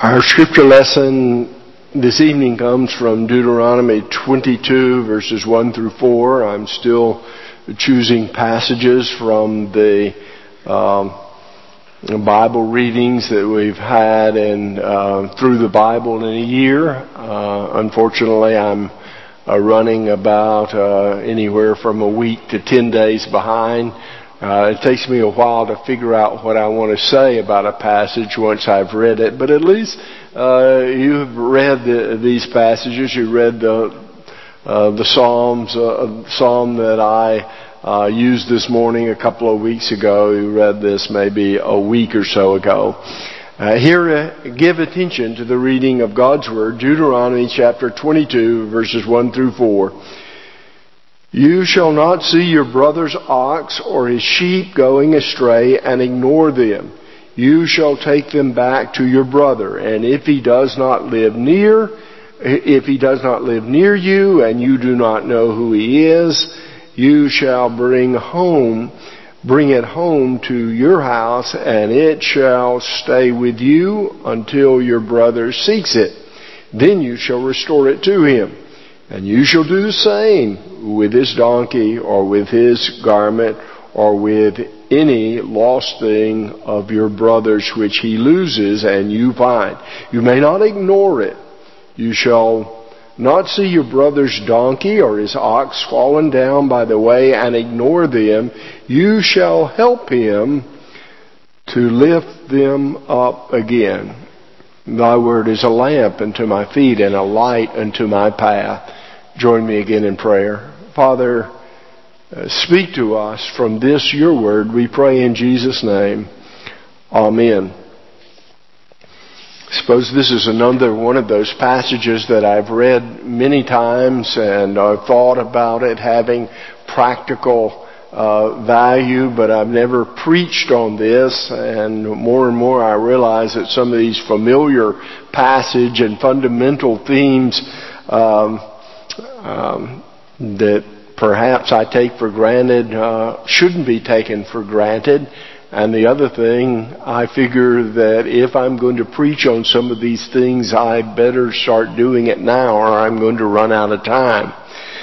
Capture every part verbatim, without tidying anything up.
Our scripture lesson this evening comes from Deuteronomy twenty-two, verses one through four. I'm still choosing passages from the um, Bible readings that we've had and uh, through the Bible in a year. Uh, unfortunately, I'm uh, running about uh, anywhere from a week to ten days behind. Uh, it takes me a while to figure out what I want to say about a passage once I've read it, but at least uh, you've read the, these passages. You read the uh, the Psalms, uh, Psalm that I uh, used this morning a couple of weeks ago. You read this maybe a week or so ago. Uh, here, uh, give attention to the reading of God's Word, Deuteronomy chapter twenty-two, verses one through four. You shall not see your brother's ox or his sheep going astray and ignore them. You shall take them back to your brother. And if he does not live near, if he does not live near you and you do not know who he is, you shall bring home, bring it home to your house, and it shall stay with you until your brother seeks it. Then you shall restore it to him. And you shall do the same with his donkey or with his garment or with any lost thing of your brother's which he loses and you find. You may not ignore it. You shall not see your brother's donkey or his ox fallen down by the way and ignore them. You shall help him to lift them up again. Thy word is a lamp unto my feet and a light unto my path. Join me again in prayer. Father, uh, speak to us from this, your word. We pray in Jesus' name. Amen. I suppose this is another one of those passages that I've read many times and I've thought about it having practical uh, value, but I've never preached on this. And more and more I realize that some of these familiar passage and fundamental themes um, Um, that perhaps I take for granted uh, shouldn't be taken for granted. And the other thing, I figure that if I'm going to preach on some of these things, I better start doing it now or I'm going to run out of time.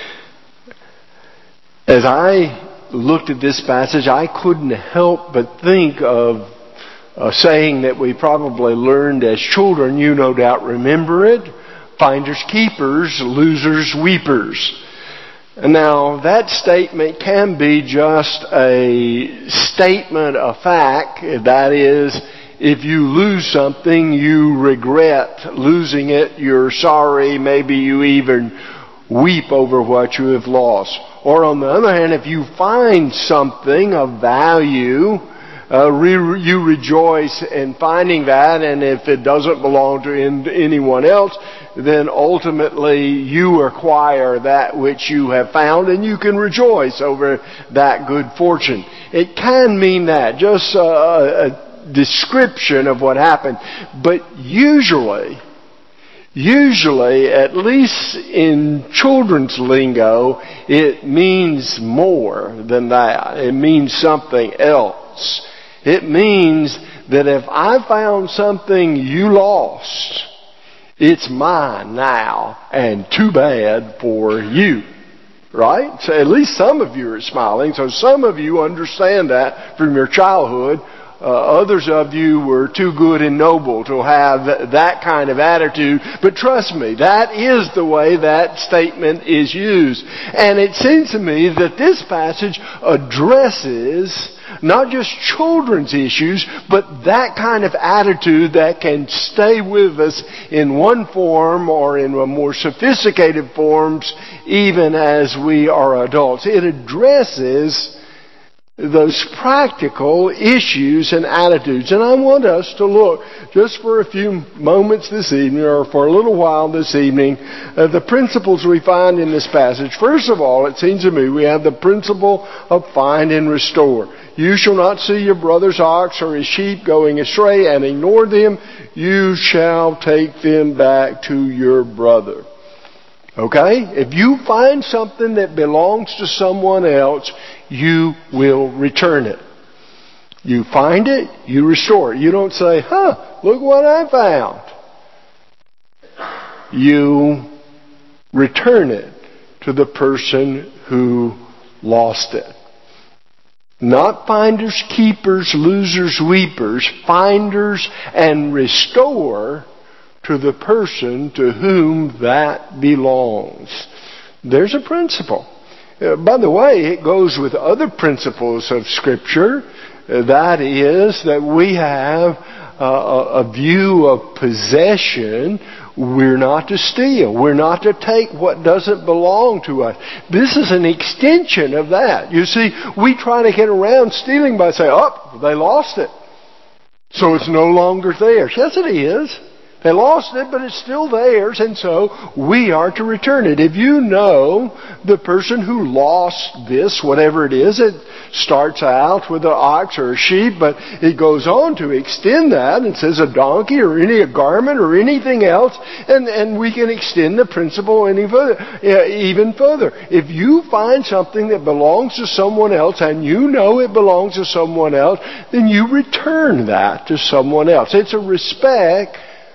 As I looked at this passage, I couldn't help but think of a saying that we probably learned as children. You no doubt remember it. Finders keepers, losers weepers. Now, that statement can be just a statement of fact. That is, if you lose something, you regret losing it, you're sorry, maybe you even weep over what you have lost. Or on the other hand, if you find something of value, Uh, re- you rejoice in finding that, and if it doesn't belong to in- anyone else, then ultimately you acquire that which you have found, and you can rejoice over that good fortune. It can mean that, just a, a description of what happened. But usually, usually, at least in children's lingo, it means more than that. It means something else. It means that if I found something you lost, it's mine now, and too bad for you. Right? So at least some of you are smiling, so some of you understand that from your childhood. Uh, others of you were too good and noble to have that kind of attitude. But trust me, that is the way that statement is used. And it seems to me that this passage addresses not just children's issues, but that kind of attitude that can stay with us in one form or in a more sophisticated forms even as we are adults. It addresses those practical issues and attitudes. And I want us to look just for a few moments this evening, or for a little while this evening, at the principles we find in this passage. First of all, it seems to me we have the principle of find and restore. You shall not see your brother's ox or his sheep going astray and ignore them. You shall take them back to your brother. Okay? If you find something that belongs to someone else, you will return it. You find it, you restore it. You don't say, huh, look what I found. you return it to the person who lost it. Not finders, keepers, losers, weepers. Finders and restore to the person to whom that belongs. There's a principle. Uh, by the way, it goes with other principles of Scripture. Uh, that is, that we have uh, a, a view of possession. We're not to steal. We're not to take what doesn't belong to us. This is an extension of that. You see, we try to get around stealing by saying, oh, they lost it, so it's no longer theirs. Yes, it is. They lost it, but it's still theirs, and so we are to return it. If you know the person who lost this, whatever it is, it starts out with an ox or a sheep, but it goes on to extend that and says a donkey or any a garment or anything else, and, and we can extend the principle any further, even further. If you find something that belongs to someone else and you know it belongs to someone else, then you return that to someone else. It's a respect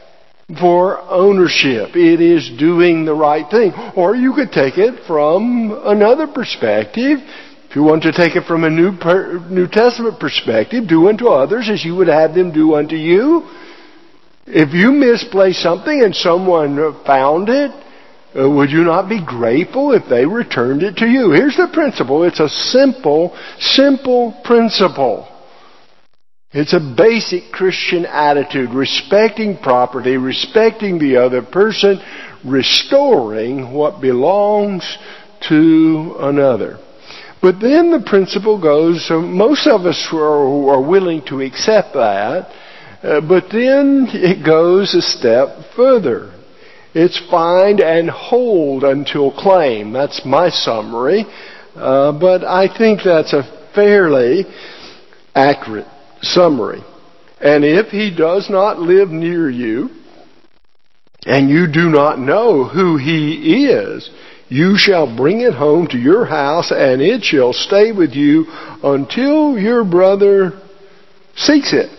for ownership. It is doing the right thing. Or you could take it from another perspective. If you want to take it from a New, per, New Testament perspective, do unto others as you would have them do unto you. If you misplaced something and someone found it, uh, would you not be grateful if they returned it to you? Here's the principle. It's a simple, simple principle. It's a basic Christian attitude, respecting property, respecting the other person, restoring what belongs to another. But then the principle goes, so most of us are, are willing to accept that, uh, but then it goes a step further. It's find and hold until claim. That's my summary, uh, but I think that's a fairly accurate summary. And if he does not live near you, and you do not know who he is, you shall bring it home to your house, and it shall stay with you until your brother seeks it.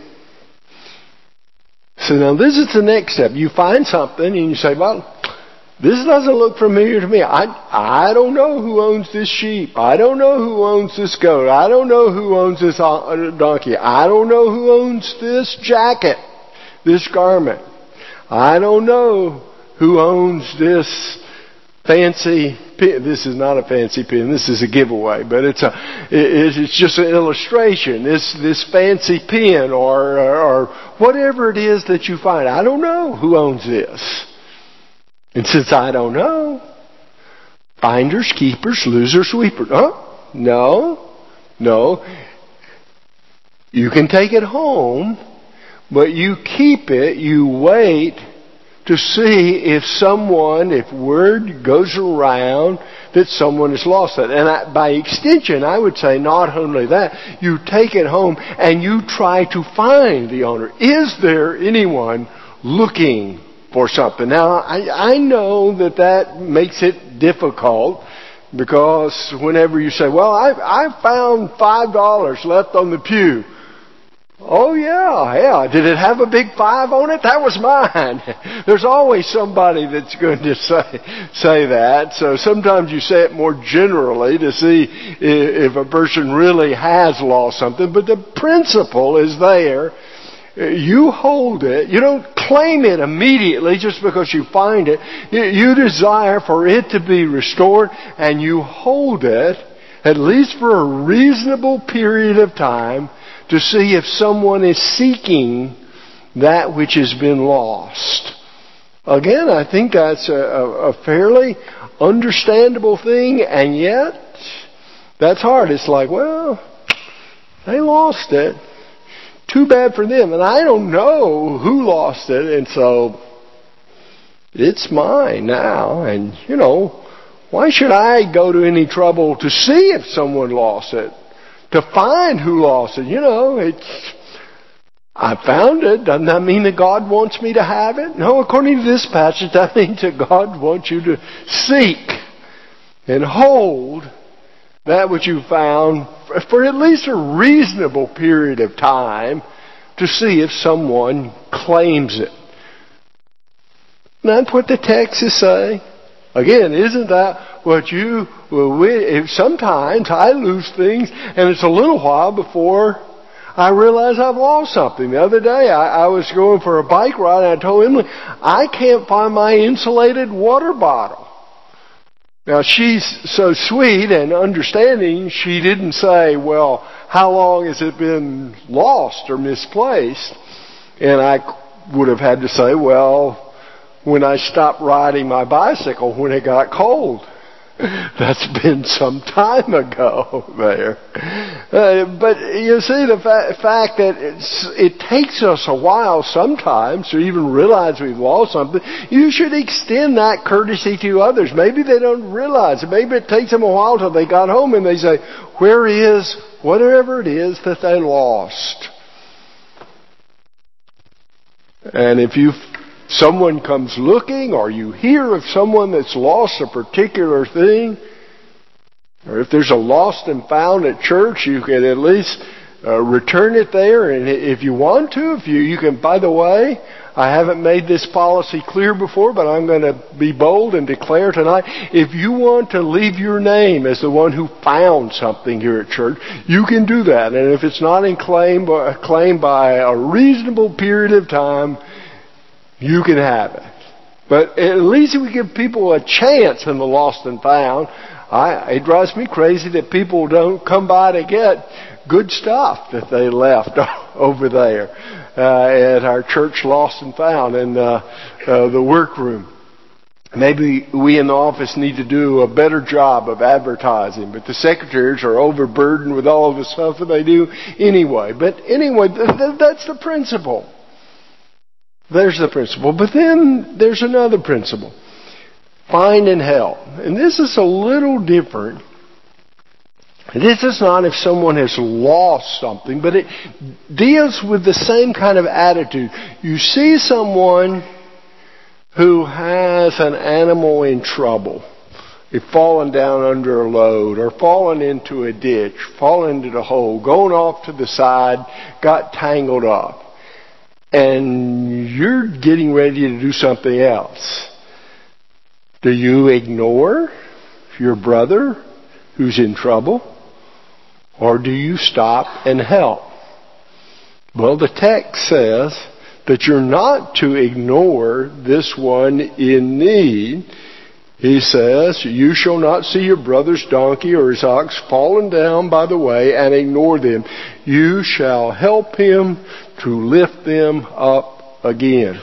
So now this is the next step. You find something and you say, well, this doesn't look familiar to me. I I don't know who owns this sheep. I don't know who owns this goat. I don't know who owns this donkey. I don't know who owns this jacket, this garment. I don't know who owns this fancy pen. This is not a fancy pen. This is a giveaway, but it's a it's just an illustration. This this fancy pen or or whatever it is that you find. I don't know who owns this. And since I don't know, finders, keepers, losers, sweepers. Huh? No. No. You can take it home, but you keep it, you wait to see if someone, if word goes around that someone has lost it. And I, by extension, I would say not only that, you take it home and you try to find the owner. Is there anyone looking for something? Now, I, I know that that makes it difficult because whenever you say, well, I, I found five dollars left on the pew. Oh, yeah, yeah. Did it have a big five on it? That was mine. There's always somebody that's going to say, say that. So sometimes you say it more generally to see if a person really has lost something. But the principle is there. You hold it. You don't claim it immediately just because you find it. You desire for it to be restored, and you hold it at least for a reasonable period of time to see if someone is seeking that which has been lost. Again, I think that's a, a fairly understandable thing, and yet that's hard. It's like, well, they lost it. Too bad for them. And I don't know who lost it, and so it's mine now. And, you know, why should I go to any trouble to see if someone lost it? To find who lost it? You know, it's, I found it. Doesn't that mean that God wants me to have it? No, according to this passage, that means that God wants you to seek and hold that which you found for at least a reasonable period of time to see if someone claims it. And that's what the text is saying. Again, isn't that what you, well, we, if sometimes I lose things and it's a little while before I realize I've lost something. The other day I, I was going for a bike ride and I told Emily, I can't find my insulated water bottle. Now she's so sweet and understanding, she didn't say, well, how long has it been lost or misplaced? And I would have had to say, well, when I stopped riding my bicycle when it got cold. That's been some time ago there. Uh, but you see the fa- fact that it's, it takes us a while sometimes to even realize we've lost something. You should extend that courtesy to others. Maybe they don't realize it. Maybe it takes them a while till they got home and they say, where is whatever it is that they lost? And if you someone comes looking, or you hear of someone that's lost a particular thing, or if there's a lost and found at church, you can at least uh, return it there. And if you want to, if you, you can, by the way, I haven't made this policy clear before, but I'm going to be bold and declare tonight, if you want to leave your name as the one who found something here at church, you can do that. And if it's not in claim, claimed by a reasonable period of time, you can have it. But at least we give people a chance in the lost and found. I, it drives me crazy that people don't come by to get good stuff that they left over there uh, at our church lost and found in uh, uh, the workroom. Maybe we in the office need to do a better job of advertising, but the secretaries are overburdened with all of the stuff that they do anyway. But anyway, th- th- that's the principle. There's the principle. But then there's another principle. Find and help. And this is a little different. This is not if someone has lost something, but it deals with the same kind of attitude. You see someone who has an animal in trouble. They've fallen down under a load, or fallen into a ditch, fallen into the hole, going off to the side, got tangled up. And you're getting ready to do something else. Do you ignore your brother who's in trouble? Or do you stop and help? Well, the text says that you're not to ignore this one in need. He says, you shall not see your brother's donkey or his ox fallen down by the way and ignore them. You shall help him to lift them up again.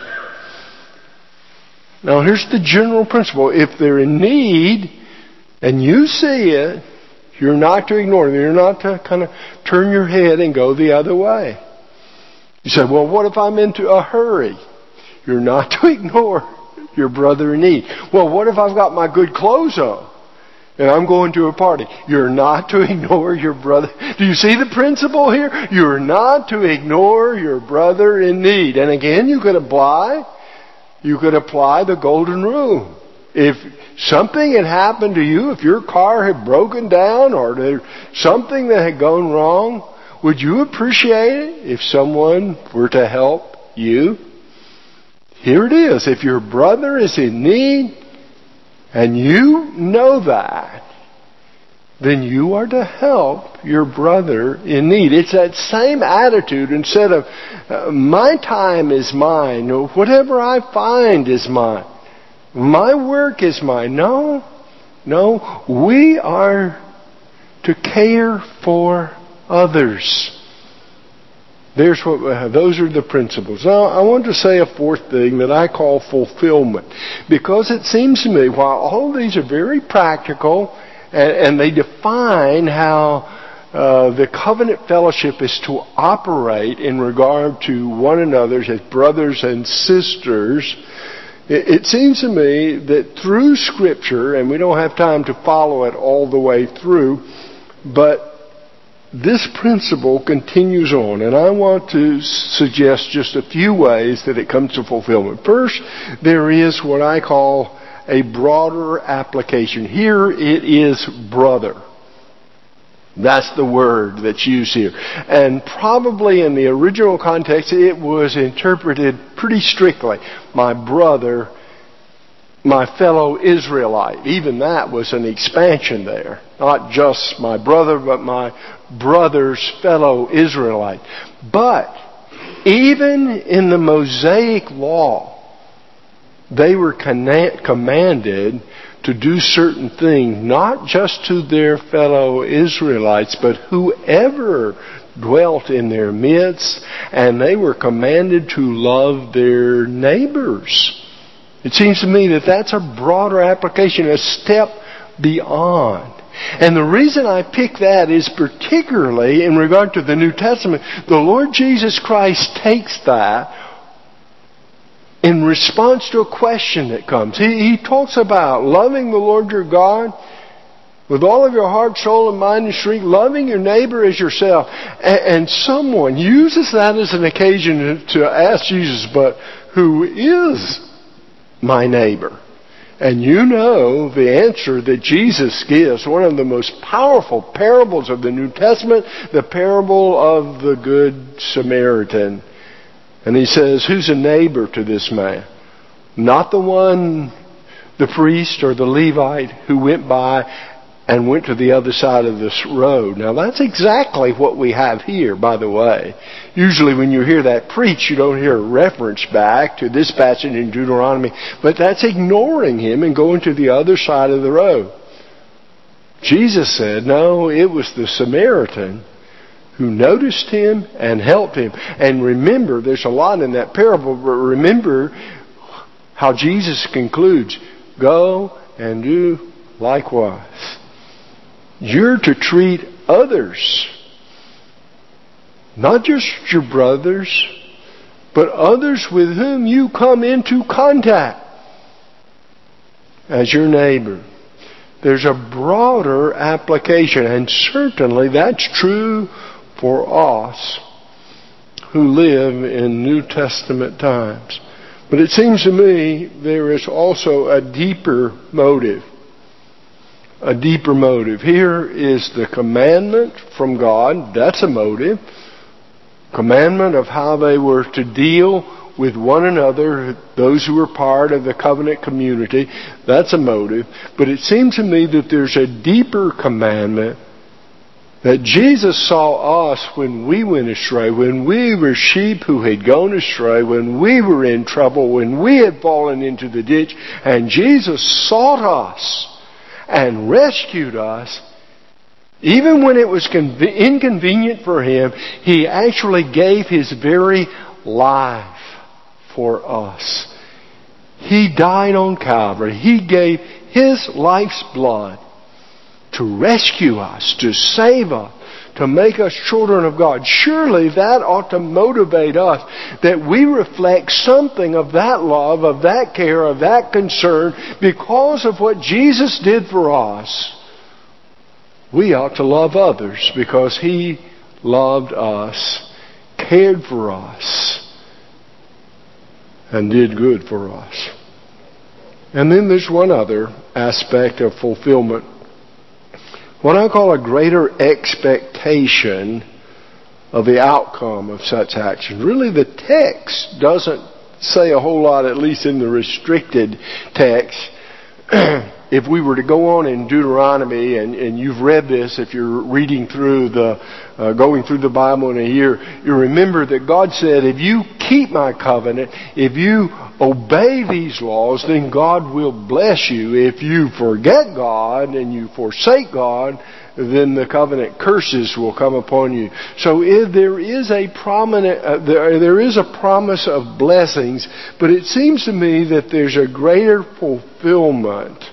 Now here's the general principle. If they're in need and you see it, you're not to ignore them. You're not to kind of turn your head and go the other way. You say, well, what if I'm into a hurry? You're not to ignore your brother in need. Well, what if I've got my good clothes on and I'm going to a party? You're not to ignore your brother. Do you see the principle here? You're not to ignore your brother in need. And again, you could apply, you could apply the golden rule. If something had happened to you, if your car had broken down or there's something that had gone wrong, would you appreciate it if someone were to help you? Here it is. If your brother is in need and you know that, then you are to help your brother in need. It's that same attitude. Instead of uh, my time is mine, or whatever I find is mine, my work is mine. No, no, we are to care for others. There's what, uh, those are the principles. Now, I want to say a fourth thing that I call fulfillment. Because it seems to me, while all of these are very practical, and, and they define how uh, the covenant fellowship is to operate in regard to one another as brothers and sisters, it, it seems to me that through Scripture, and we don't have time to follow it all the way through, but this principle continues on, and I want to suggest just a few ways that it comes to fulfillment. First, there is what I call a broader application. Here it is brother. That's the word that's used here. And probably in the original context, it was interpreted pretty strictly. My brother my fellow Israelite. Even that was an expansion there. Not just my brother, but my brother's fellow Israelite. But even in the Mosaic law, they were commanded to do certain things, not just to their fellow Israelites, but whoever dwelt in their midst, and they were commanded to love their neighbors. It seems to me that that's a broader application, a step beyond. And the reason I pick that is particularly in regard to the New Testament. The Lord Jesus Christ takes that in response to a question that comes. He, he talks about loving the Lord your God with all of your heart, soul, and mind and strength, loving your neighbor as yourself. And, and someone uses that as an occasion to ask Jesus, but who is my neighbor? And you know the answer that Jesus gives, one of the most powerful parables of the New Testament, the parable of the Good Samaritan. And he says, who's a neighbor to this man? Not the one, the priest or the Levite who went by and went to the other side of this road. Now that's exactly what we have here, by the way. Usually when you hear that preached, you don't hear a reference back to this passage in Deuteronomy, but that's ignoring him and going to the other side of the road. Jesus said, no, it was the Samaritan who noticed him and helped him. And remember, there's a lot in that parable, but remember how Jesus concludes, go and do likewise. You're to treat others, not just your brothers, but others with whom you come into contact as your neighbor. There's a broader application, and certainly that's true for us who live in New Testament times. But it seems to me there is also a deeper motive. A deeper motive. Here is the commandment from God. That's a motive. Commandment of how they were to deal with one another, those who were part of the covenant community. That's a motive. But it seems to me that there's a deeper commandment that Jesus saw us when we went astray, when we were sheep who had gone astray, when we were in trouble, when we had fallen into the ditch, and Jesus sought us and rescued us. Even when it was conv- inconvenient for him, he actually gave his very life for us. He died on Calvary. He gave his life's blood to rescue us, to save us, to make us children of God. Surely that ought to motivate us, that we reflect something of that love, of that care, of that concern, because of what Jesus did for us. We ought to love others because he loved us, cared for us, and did good for us. And then there's one other aspect of fulfillment. What I call a greater expectation of the outcome of such action. Really, the text doesn't say a whole lot, at least in the restricted text. If we were to go on in Deuteronomy, and, and you've read this, if you're reading through the, uh, going through the Bible in a year, you remember that God said, if you keep my covenant, if you obey these laws, then God will bless you. If you forget God and you forsake God, then the covenant curses will come upon you. So if there is a prominent, uh, there, there is a promise of blessings, but it seems to me that there's a greater fulfillment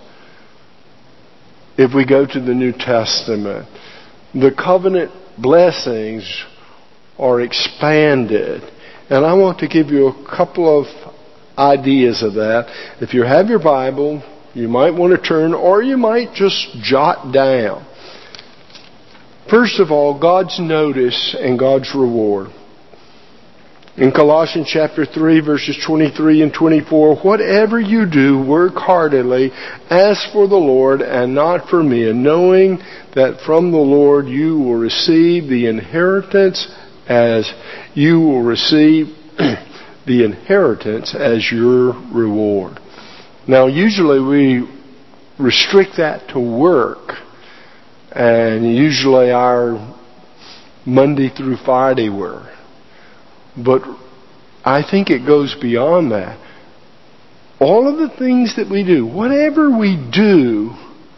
if we go to the New Testament. The covenant blessings are expanded. And I want to give you a couple of ideas of that. If you have your Bible, you might want to turn, or you might just jot down. First of all, God's notice and God's reward. In Colossians chapter three, verses twenty-three and twenty-four, whatever you do, work heartily as for the Lord and not for men, knowing that from the Lord you will receive the inheritance as you will receive the inheritance as your reward. Now, usually we restrict that to work, and usually our Monday through Friday work. But I think it goes beyond that. All of the things that we do, whatever we do,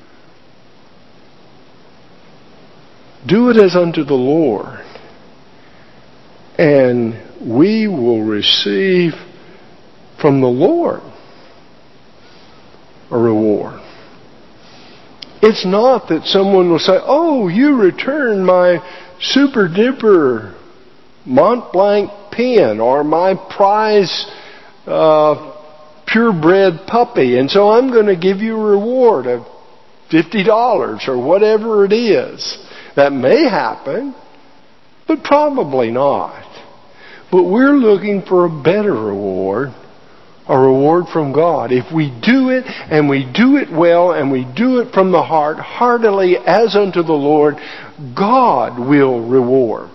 do it as unto the Lord, and we will receive from the Lord a reward. It's not that someone will say, oh, you returned my super duper Mont Blanc pen or my prize uh, purebred puppy, and so I'm going to give you a reward of fifty dollars or whatever it is. That may happen, but probably not. But we're looking for a better reward, a reward from God. If we do it, and we do it well, and we do it from the heart, heartily as unto the Lord, God will reward.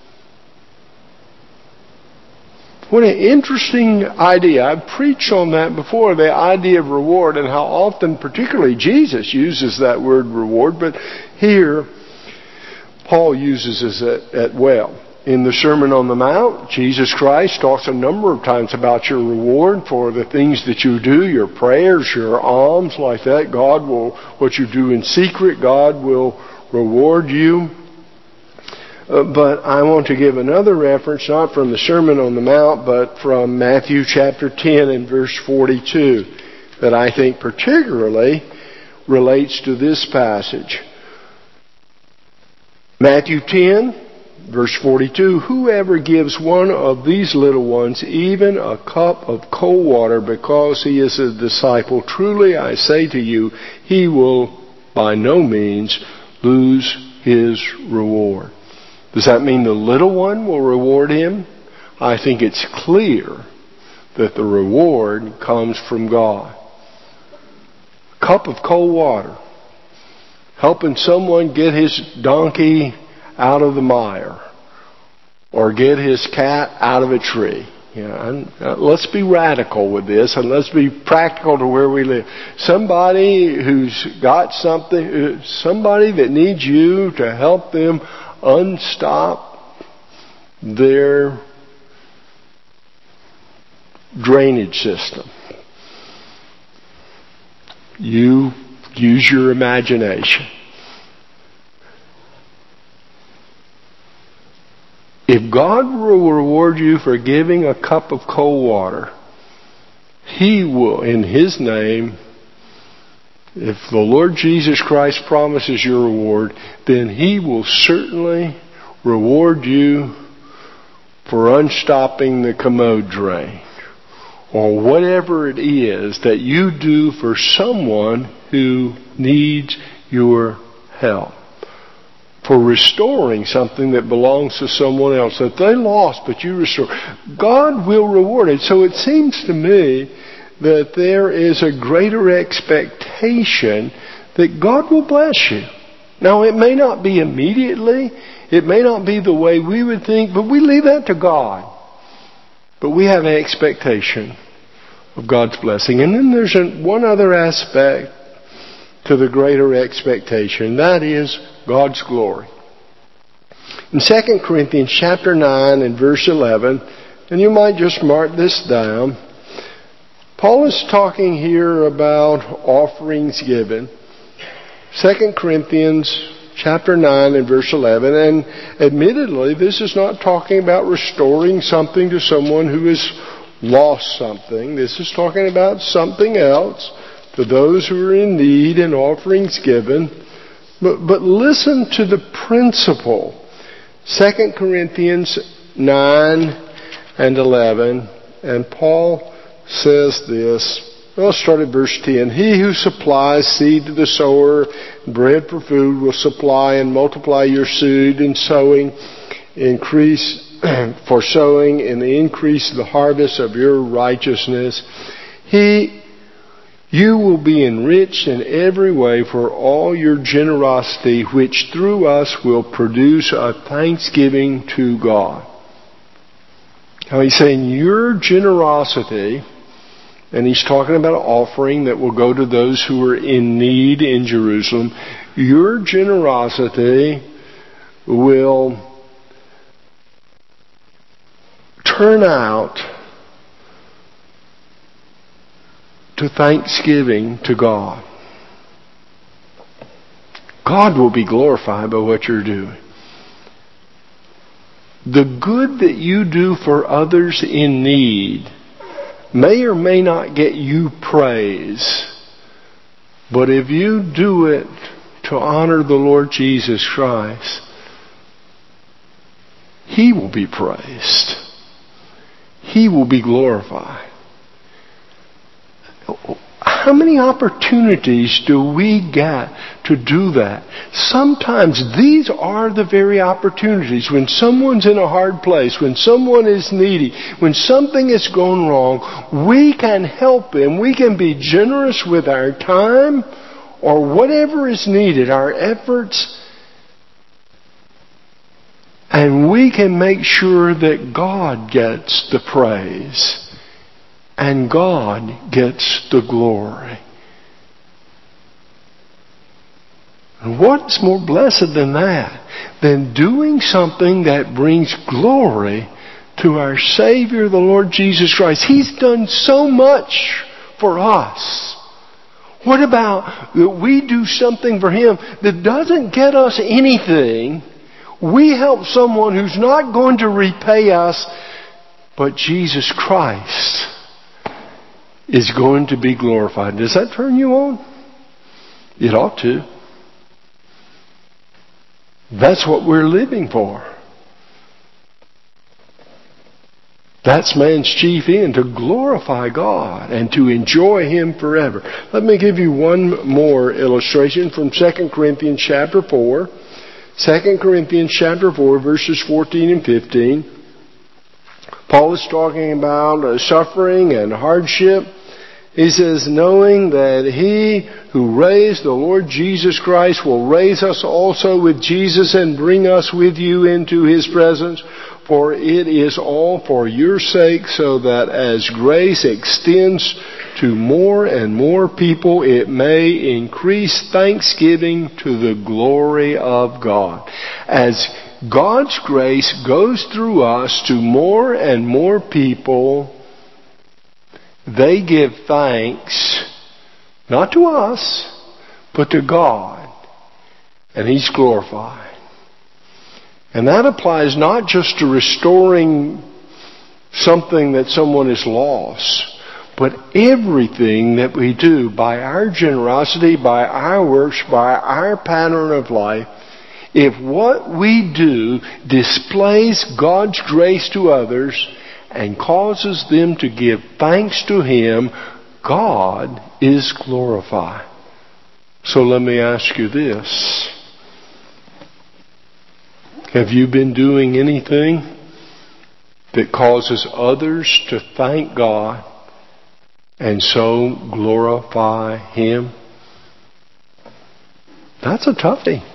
What an interesting idea. I've preached on that before, the idea of reward, and how often, particularly Jesus, uses that word reward, but here Paul uses it at well. In the Sermon on the Mount, Jesus Christ talks a number of times about your reward for the things that you do, your prayers, your alms, like that. God will, what you do in secret, God will reward you. Uh, but I want to give another reference, not from the Sermon on the Mount, but from Matthew chapter ten and verse forty-two, that I think particularly relates to this passage. Matthew ten, verse forty-two, whoever gives one of these little ones even a cup of cold water because he is a disciple, truly I say to you, he will by no means lose his reward. Does that mean the little one will reward him? I think it's clear that the reward comes from God. A cup of cold water. Helping someone get his donkey out of the mire. Or get his cat out of a tree. You know, and, uh, let's be radical with this, and let's be practical to where we live. Somebody who's got something, somebody that needs you to help them unstop their drainage system. You use your imagination. If God will reward you for giving a cup of cold water, He will, in His name, if the Lord Jesus Christ promises your reward, then He will certainly reward you for unstopping the commode drain, or whatever it is that you do for someone who needs your help. For restoring something that belongs to someone else that they lost, but you restore. God will reward it. So it seems to me that there is a greater expectation that God will bless you. Now, it may not be immediately. It may not be the way we would think, but we leave that to God. But we have an expectation of God's blessing. And then there's one other aspect to the greater expectation. That is God's glory. In Second Corinthians chapter nine and verse eleven, and you might just mark this down, Paul is talking here about offerings given. Second Corinthians chapter nine and verse eleven, and admittedly this is not talking about restoring something to someone who has lost something. This is talking about something else to those who are in need and offerings given. But, but listen to the principle. Second Corinthians nine and eleven, and Paul says this. Well, let's start at verse ten. He who supplies seed to the sower, bread for food, will supply and multiply your seed in sowing, increase for sowing, and increase the harvest of your righteousness. He You will be enriched in every way for all your generosity, which through us will produce a thanksgiving to God. Now he's saying your generosity and he's talking about an offering that will go to those who are in need in Jerusalem. Your generosity will turn out to thanksgiving to God. God will be glorified by what you're doing. The good that you do for others in need may or may not get you praise, but if you do it to honor the Lord Jesus Christ, He will be praised. He will be glorified. How many opportunities do we get to do that? Sometimes these are the very opportunities. When someone's in a hard place, when someone is needy, when something has gone wrong, we can help them. We can be generous with our time or whatever is needed, our efforts, and we can make sure that God gets the praise. And God gets the glory. And what's more blessed than that? Than doing something that brings glory to our Savior, the Lord Jesus Christ. He's done so much for us. What about that we do something for Him that doesn't get us anything? We help someone who's not going to repay us, but Jesus Christ is going to be glorified. Does that turn you on? It ought to. That's what we're living for. That's man's chief end, to glorify God and to enjoy Him forever. Let me give you one more illustration from Second Corinthians chapter four. Second Corinthians chapter four, verses fourteen and fifteen. Paul is talking about uh, suffering and hardship. He says, knowing that He who raised the Lord Jesus Christ will raise us also with Jesus and bring us with you into His presence. For it is all for your sake, so that as grace extends to more and more people, it may increase thanksgiving to the glory of God. As God's grace goes through us to more and more people, they give thanks, not to us, but to God. And He's glorified. And that applies not just to restoring something that someone has lost, but everything that we do by our generosity, by our works, by our pattern of life. If what we do displays God's grace to others and causes them to give thanks to Him, God is glorified. So let me ask you this. Have you been doing anything that causes others to thank God and so glorify Him? That's a toughie.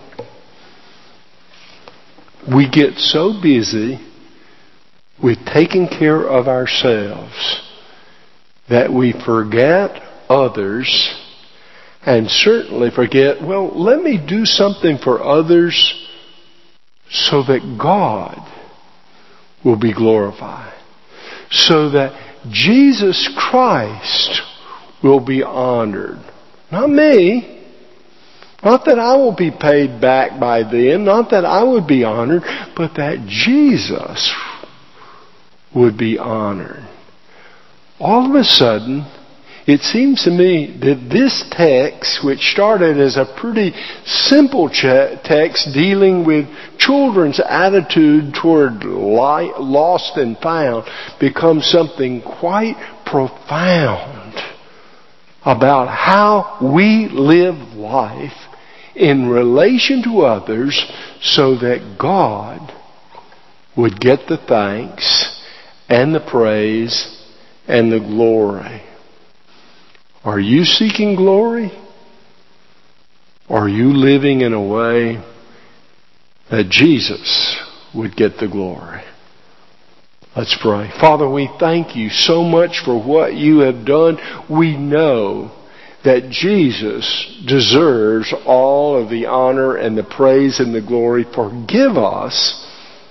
We get so busy with taking care of ourselves that we forget others and certainly forget, well, let me do something for others so that God will be glorified. So that Jesus Christ will be honored. Not me. Not that I will be paid back by them. Not that I would be honored. But that Jesus would be honored. All of a sudden, it seems to me that this text, which started as a pretty simple text dealing with children's attitude toward light, lost and found, becomes something quite profound about how we live life in relation to others so that God would get the thanks and the praise and the glory. Are you seeking glory? Or are you living in a way that Jesus would get the glory? Let's pray. Father, we thank you so much for what you have done. We know that Jesus deserves all of the honor and the praise and the glory. Forgive us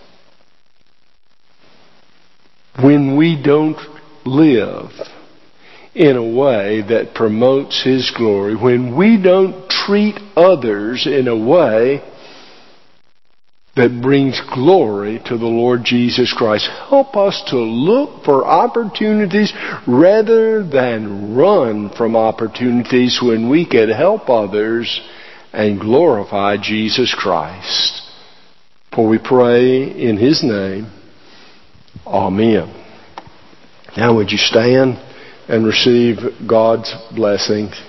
when we don't live in a way that promotes His glory, when we don't treat others in a way that brings glory to the Lord Jesus Christ. Help us to look for opportunities rather than run from opportunities when we can help others and glorify Jesus Christ. For we pray in His name. Amen. Now would you stand and receive God's blessings.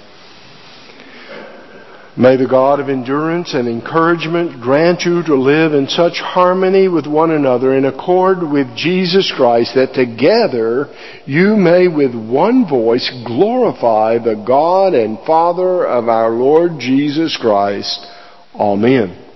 May the God of endurance and encouragement grant you to live in such harmony with one another in accord with Jesus Christ, that together you may with one voice glorify the God and Father of our Lord Jesus Christ. Amen.